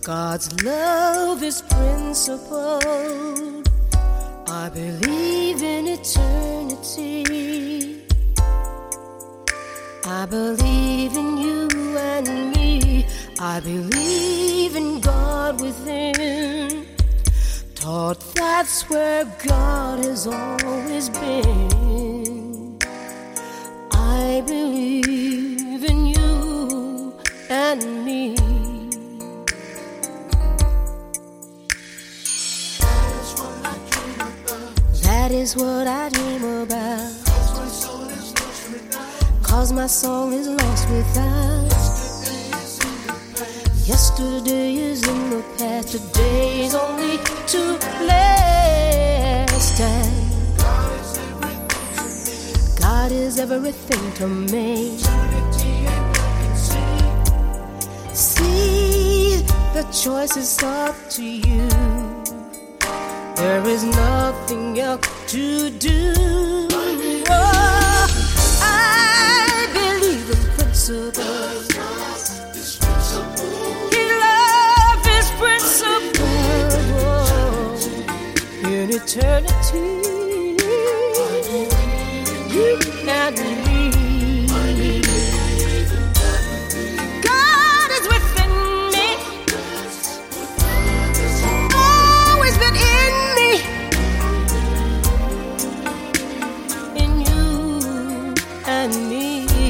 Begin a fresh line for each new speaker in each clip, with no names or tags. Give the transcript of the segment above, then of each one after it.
God's love is principled. I believe in eternity. I believe in you and me. I believe in God within. Taught that's where God has always been. I believe in you and me. That is what I dream about. Cause my soul is lost without. Yesterday is in the past. Today's only to last. And God is everything to me. See, the choice is up to you. There is nothing else to do. Oh, I believe in principles. His love is principle. In eternity, you and me. God is within me. Always been in me. In you and me.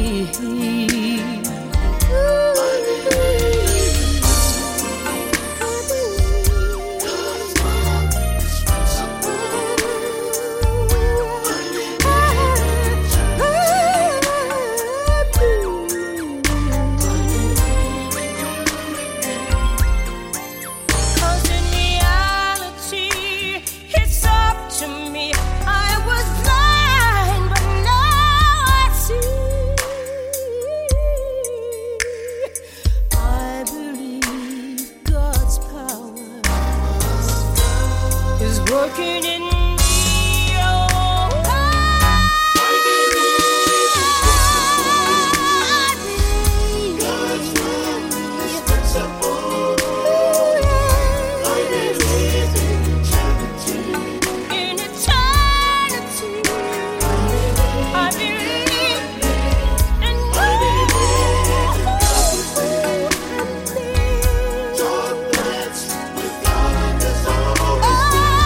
Working in me, oh, I believe God's love is principle. I believe in eternity. In eternity, I believe in God bless with God is always.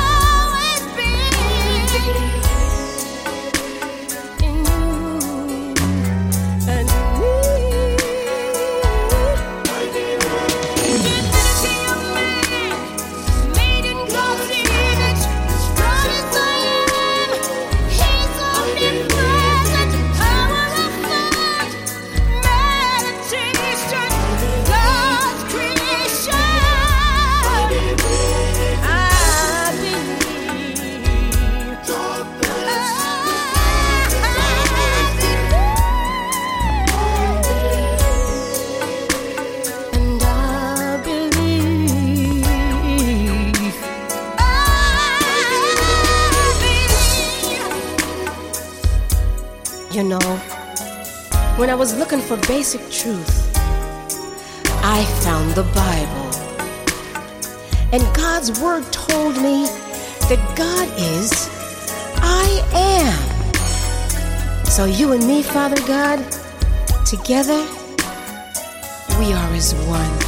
You know, when I was looking for basic truth, I found the Bible. And God's word told me that God is, I am. So you and me, Father God, together, we are as one.